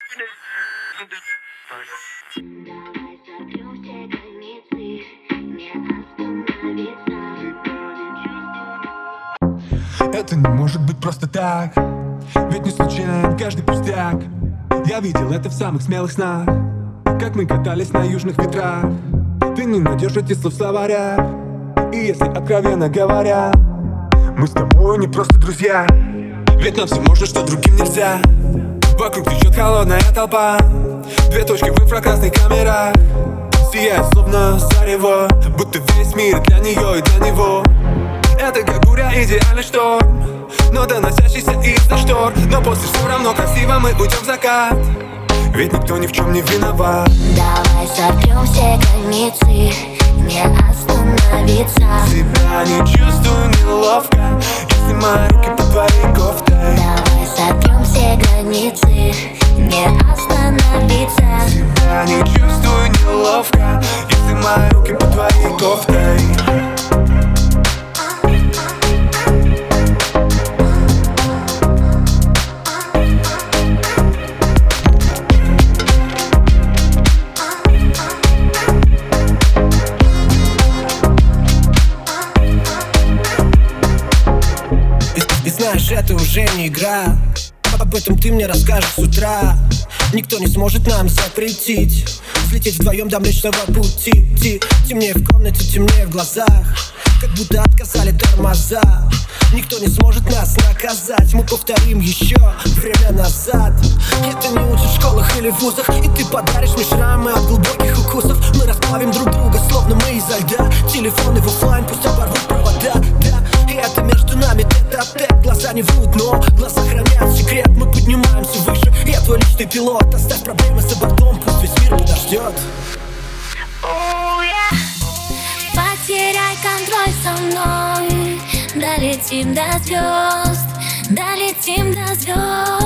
Давай сотрем все границы, не остановиться. Это не может быть просто так, ведь не случайен каждый пустяк. Я видел это в самых смелых снах, как мы катались на южных ветрах. Ты не найдешь этих слов в словарях, и если откровенно говоря, мы с тобой не просто друзья, ведь нам все можно, что другим нельзя. Вокруг течет холодная толпа, две точки в инфракрасных камерах, сияет словно зарево, будто весь мир для нее и для него. Это как буря, идеальный шторм, но доносящийся из-за штор. Но после все равно красиво мы уйдем в закат, ведь никто ни в чем не виноват. Давай сотрем все границы, не остановиться. Себя не чувствую неловко, если мои руки под твоей кофтой. Давай сотрем все границы, не остановиться. Себя не чувствую неловко, если мои руки под твоей кофтой. И знаешь, это уже не игра, об этом ты мне расскажешь с утра. Никто не сможет нам запретить взлететь вдвоем до Млечного Пути. Темнее в комнате, темнее в глазах, как будто отказали тормоза. Никто не сможет нас наказать, мы повторим еще время назад. Это не учат в школах или вузах, и ты подаришь мне шрамы от глубоких укусов. Мы расплавим друг друга, словно мы изо льда. Телефоны в оффлайн, пусть оборвут провода, да. И это между нами тет-а-тет. Глаза не врут, но глаза хранят секрет. Мы поднимаемся выше, я твой личный пилот. Оставь проблемы за бортом, пусть весь мир подождет. Потеряй контроль со мной, долетим до звезд, долетим до звезд.